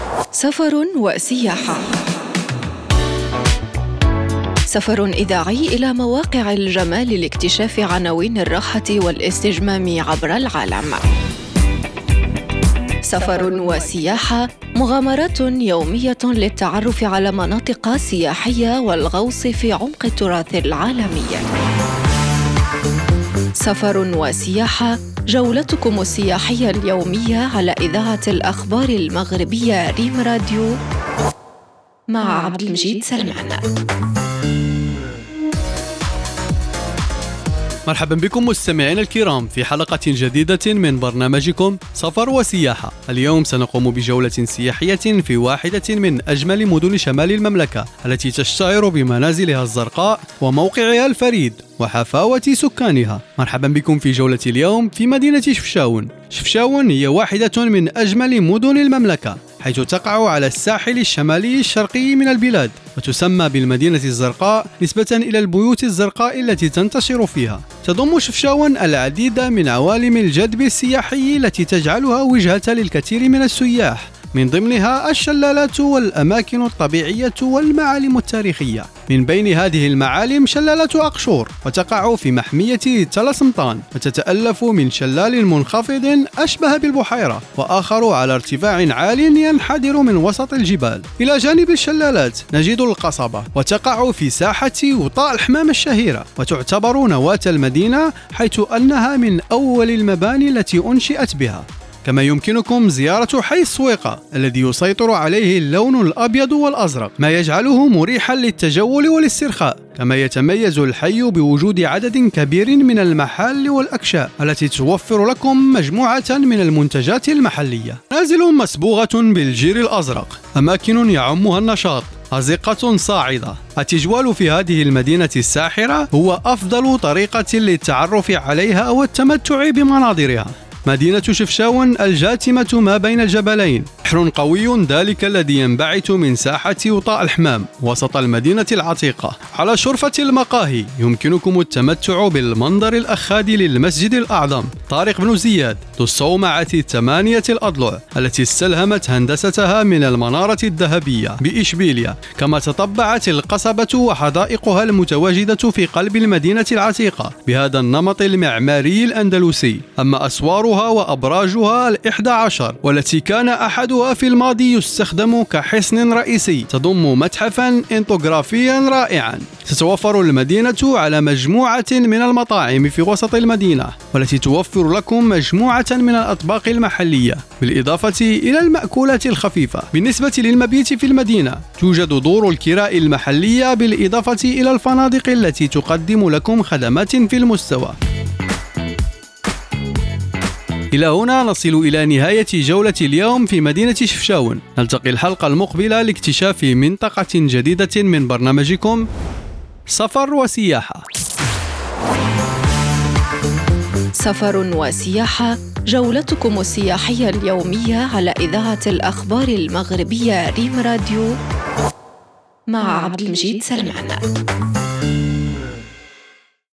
سفر وسياحة. سفر إذاعي إلى مواقع الجمال لاكتشاف عناوين الراحة والاستجمام عبر العالم. سفر وسياحة، مغامرات يومية للتعرف على مناطق سياحية والغوص في عمق التراث العالمي. سفر وسياحة، جولتكم السياحية اليومية على إذاعة الأخبار المغربية ريم راديو مع عبد المجيد سلمان. مرحبا بكم مستمعينا الكرام في حلقة جديدة من برنامجكم سفر وسياحة. اليوم سنقوم بجولة سياحية في واحدة من أجمل مدن شمال المملكة التي تشتهر بمنازلها الزرقاء وموقعها الفريد وحفاوة سكانها. مرحبا بكم في جولة اليوم في مدينة شفشاون. شفشاون هي واحدة من أجمل مدن المملكة، حيث تقع على الساحل الشمالي الشرقي من البلاد، وتسمى بالمدينة الزرقاء نسبة إلى البيوت الزرقاء التي تنتشر فيها. تضم شفشاون العديد من عوالم الجذب السياحي التي تجعلها وجهة للكثير من السياح، من ضمنها الشلالات والأماكن الطبيعية والمعالم التاريخية. من بين هذه المعالم شلالة أقشور، وتقع في محمية تل سمطان، وتتألف من شلال منخفض أشبه بالبحيرة، وآخر على ارتفاع عال ينحدر من وسط الجبال. إلى جانب الشلالات نجد القصبة، وتقع في ساحة وطاء الحمام الشهيرة، وتعتبر نواة المدينة حيث أنها من أول المباني التي أنشئت بها. كما يمكنكم زيارة حي السويقة الذي يسيطر عليه اللون الأبيض والأزرق، ما يجعله مريحا للتجول والاسترخاء. كما يتميز الحي بوجود عدد كبير من المحال والأكشاء التي توفر لكم مجموعة من المنتجات المحلية. منازل مصبوغة بالجير الأزرق، أماكن يعمها النشاط، أزقة صاعدة. التجوال في هذه المدينة الساحرة هو أفضل طريقة للتعرف عليها والتمتع بمناظرها. مدينة شفشاون الجاثمة ما بين الجبلين، بحر قوي ذلك الذي ينبعث من ساحة وطاء الحمام وسط المدينة العتيقة. على شرفة المقاهي يمكنكم التمتع بالمنظر الأخاذ للمسجد الأعظم طارق بن زياد ذو الصومعة 8 الأضلع التي استلهمت هندستها من المنارة الذهبية بإشبيلية. كما تطبعت القصبة وحدائقها المتواجدة في قلب المدينة العتيقة بهذا النمط المعماري الأندلسي. أما أسوارها وأبراجها 11 والتي كان أحدها في الماضي يستخدم كحصن رئيسي، تضم متحفا انطوغرافيا رائعا. تتوفر المدينة على مجموعة من المطاعم في وسط المدينة، والتي توفر لكم مجموعة من الأطباق المحلية بالإضافة إلى المأكولات الخفيفة. بالنسبة للمبيت في المدينة توجد دور الكراء المحلية بالإضافة إلى الفنادق التي تقدم لكم خدمات في المستوى. إلى هنا نصل إلى نهاية جولة اليوم في مدينة شفشاون. نلتقي الحلقة المقبلة لاكتشاف منطقة جديدة من برنامجكم سفر وسياحة. سفر وسياحة، جولتكم السياحية اليومية على إذاعة الأخبار المغربية ريم راديو مع عبد المجيد سلمان.